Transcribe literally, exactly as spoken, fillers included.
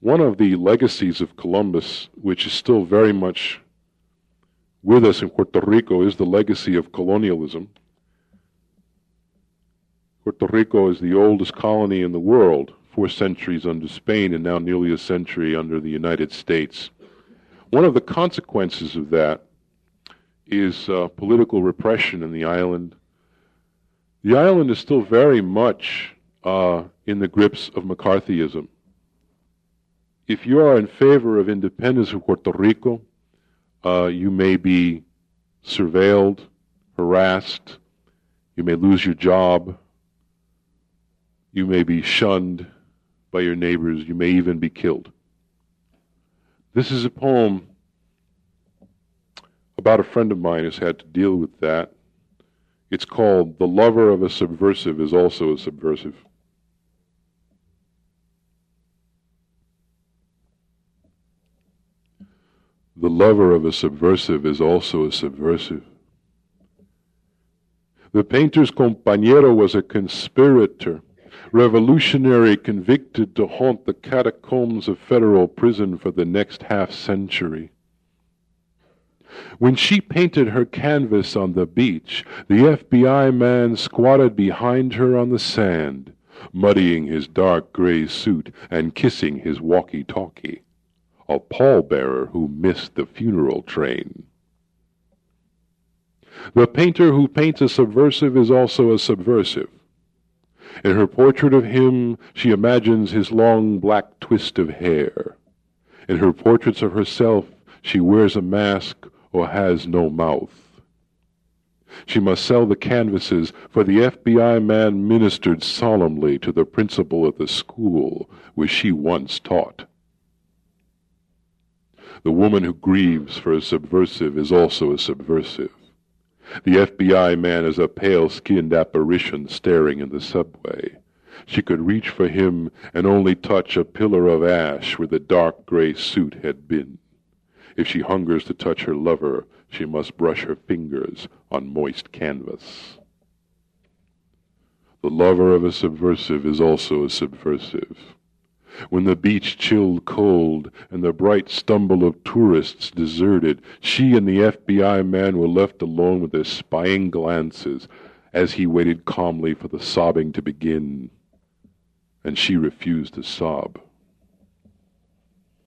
one of the legacies of Columbus, which is still very much with us in Puerto Rico, is the legacy of colonialism. Puerto Rico is the oldest colony in the world, four centuries under Spain and now nearly a century under the United States. One of the consequences of that is uh, political repression in the island. The island is still very much uh, in the grips of McCarthyism. If you are in favor of independence of Puerto Rico, uh, you may be surveilled, harassed, you may lose your job, you may be shunned by your neighbors, you may even be killed. This is a poem about a friend of mine who's had to deal with that. It's called "The Lover of a Subversive is Also a Subversive." The lover of a subversive is also a subversive. The painter's compañero was a conspirator, revolutionary convicted to haunt the catacombs of federal prison for the next half-century. When she painted her canvas on the beach, the F B I man squatted behind her on the sand, muddying his dark gray suit and kissing his walkie-talkie, a pallbearer who missed the funeral train. The painter who paints a subversive is also a subversive. In her portrait of him, she imagines his long black twist of hair. In her portraits of herself, she wears a mask or has no mouth. She must sell the canvases, for the F B I man ministered solemnly to the principal of the school where she once taught. The woman who grieves for a subversive is also a subversive. The F B I man is a pale-skinned apparition staring in the subway. She could reach for him and only touch a pillar of ash where the dark gray suit had been. If she hungers to touch her lover, she must brush her fingers on moist canvas. The lover of a subversive is also a subversive. When the beach chilled cold and the bright stumble of tourists deserted, she and the F B I man were left alone with their spying glances as he waited calmly for the sobbing to begin, and she refused to sob.